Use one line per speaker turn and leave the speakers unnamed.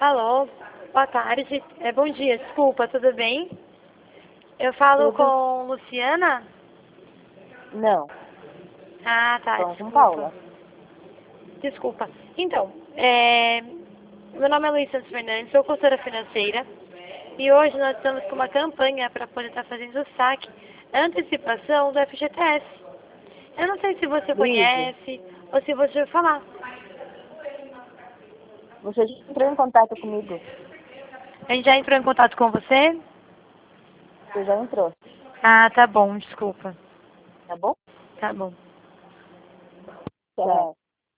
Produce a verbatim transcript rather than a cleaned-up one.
Alô, boa tarde. É, bom dia, desculpa, tudo bem? Eu falo
Tudo?
com Luciana?
Não,
Ah, tá,
falando com
desculpa.
Paula.
Desculpa. Então, é, meu nome é Luiz Santos Fernandes, sou consultora financeira e hoje nós estamos com uma campanha para poder estar fazendo o saque, antecipação do F G T S. Eu não sei se você
Luísa,
conhece ou se você vai falar.
você já entrou em contato comigo?
A gente já entrou em contato com você?
Você já entrou,
Ah, tá bom, desculpa.
tá bom?
Tá bom.
Tchau.